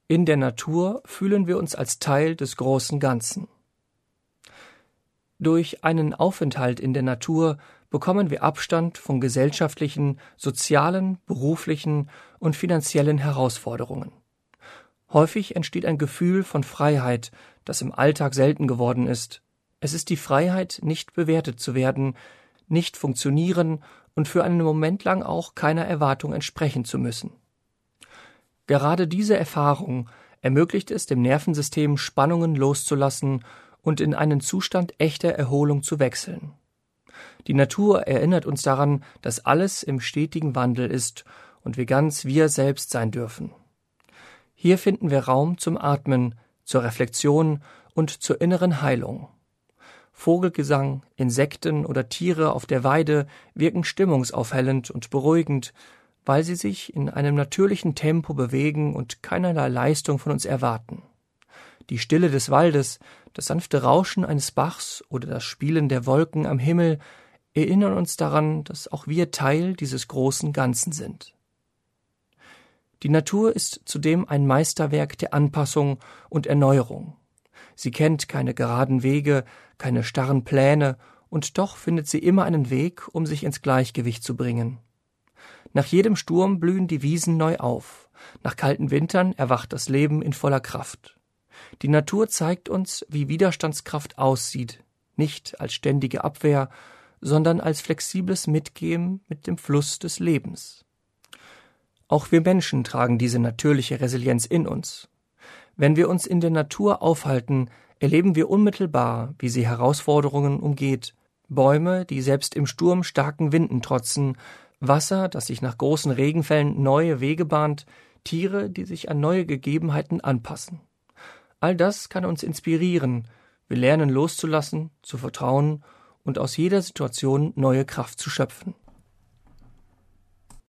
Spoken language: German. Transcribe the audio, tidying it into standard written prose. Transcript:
In der Natur fühlen wir uns als Teil des großen Ganzen. Durch einen Aufenthalt in der Natur bekommen wir Abstand von gesellschaftlichen, sozialen, beruflichen und finanziellen Herausforderungen. Häufig entsteht ein Gefühl von Freiheit, das im Alltag selten geworden ist. Es ist die Freiheit, nicht bewertet zu werden, nicht funktionieren und für einen Moment lang auch keiner Erwartung entsprechen zu müssen. Gerade diese Erfahrung ermöglicht es dem Nervensystem, Spannungen loszulassen und in einen Zustand echter Erholung zu wechseln. Die Natur erinnert uns daran, dass alles im stetigen Wandel ist und wir ganz wir selbst sein dürfen. Hier finden wir Raum zum Atmen, zur Reflexion und zur inneren Heilung. Vogelgesang, Insekten oder Tiere auf der Weide wirken stimmungsaufhellend und beruhigend, weil sie sich in einem natürlichen Tempo bewegen und keinerlei Leistung von uns erwarten. Die Stille des Waldes, das sanfte Rauschen eines Bachs oder das Spielen der Wolken am Himmel erinnern uns daran, dass auch wir Teil dieses großen Ganzen sind. Die Natur ist zudem ein Meisterwerk der Anpassung und Erneuerung. Sie kennt keine geraden Wege, keine starren Pläne, und doch findet sie immer einen Weg, um sich ins Gleichgewicht zu bringen. Nach jedem Sturm blühen die Wiesen neu auf. Nach kalten Wintern erwacht das Leben in voller Kraft. Die Natur zeigt uns, wie Widerstandskraft aussieht, nicht als ständige Abwehr, sondern als flexibles Mitgehen mit dem Fluss des Lebens. Auch wir Menschen tragen diese natürliche Resilienz in uns. Wenn wir uns in der Natur aufhalten, erleben wir unmittelbar, wie sie Herausforderungen umgeht. Bäume, die selbst im Sturm starken Winden trotzen, Wasser, das sich nach großen Regenfällen neue Wege bahnt, Tiere, die sich an neue Gegebenheiten anpassen. All das kann uns inspirieren. Wir lernen loszulassen, zu vertrauen und aus jeder Situation neue Kraft zu schöpfen.